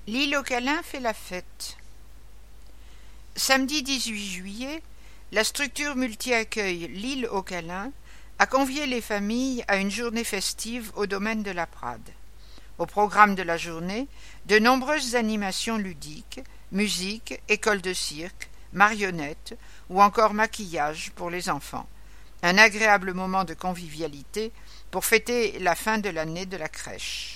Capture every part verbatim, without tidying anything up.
L'île aux câlins fait la fête. Samedi dix-huit juillet, la structure multi-accueil L'île aux câlins a convié les familles à une journée festive au domaine de la Prade. Au programme de la journée, de nombreuses animations ludiques, musique, école de cirque, marionnettes ou encore maquillage pour les enfants. Un agréable moment de convivialité pour fêter la fin de l'année de la crèche.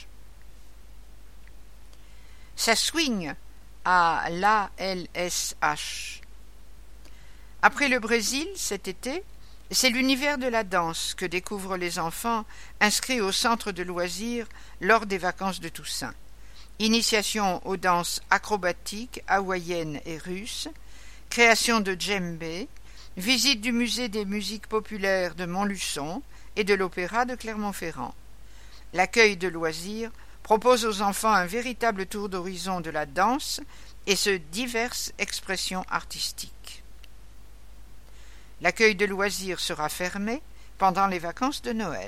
Ça swing à l'A L S H. Après le Brésil, cet été, c'est l'univers de la danse que découvrent les enfants inscrits au centre de loisirs lors des vacances de Toussaint. Initiation aux danses acrobatiques, hawaïennes et russes, création de djembé, visite du musée des musiques populaires de Montluçon et de l'opéra de Clermont-Ferrand. L'accueil de loisirs propose aux enfants un véritable tour d'horizon de la danse et ce diverses expressions artistiques. L'accueil de loisirs sera fermé pendant les vacances de Noël.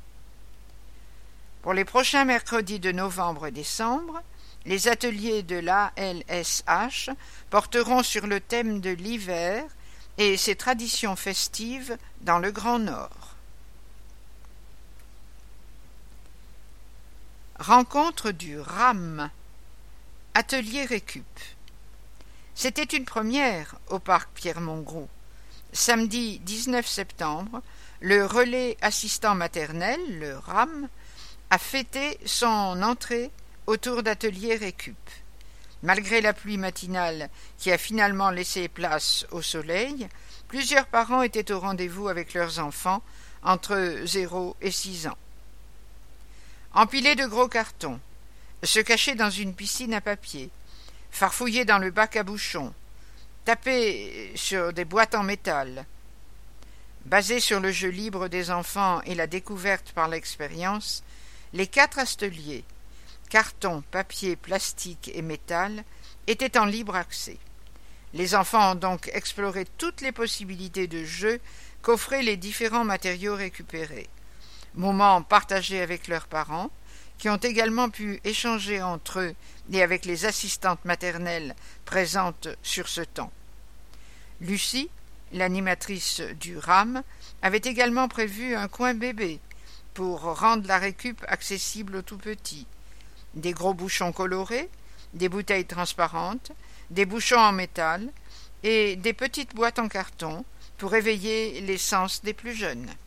Pour les prochains mercredis de novembre et décembre, les ateliers de l'A L S H porteront sur le thème de l'hiver et ses traditions festives dans le Grand Nord. Rencontre du R A M, Atelier Récup. C'était une première au parc Pierre-Mongros. Samedi dix-neuf septembre, le relais assistant maternel, le R A M, a fêté son entrée autour d'Atelier Récup. Malgré la pluie matinale qui a finalement laissé place au soleil, plusieurs parents étaient au rendez-vous avec leurs enfants entre zéro et six ans. Empiler de gros cartons, se cacher dans une piscine à papier, farfouiller dans le bac à bouchons, taper sur des boîtes en métal. Basés sur le jeu libre des enfants et la découverte par l'expérience, les quatre ateliers, carton, papier, plastique et métal, étaient en libre accès. Les enfants ont donc exploré toutes les possibilités de jeu qu'offraient les différents matériaux récupérés. Moments partagés avec leurs parents, qui ont également pu échanger entre eux et avec les assistantes maternelles présentes sur ce temps. Lucie, l'animatrice du R A M, avait également prévu un coin bébé pour rendre la récup accessible aux tout-petits. Des gros bouchons colorés, des bouteilles transparentes, des bouchons en métal et des petites boîtes en carton pour éveiller les sens des plus jeunes.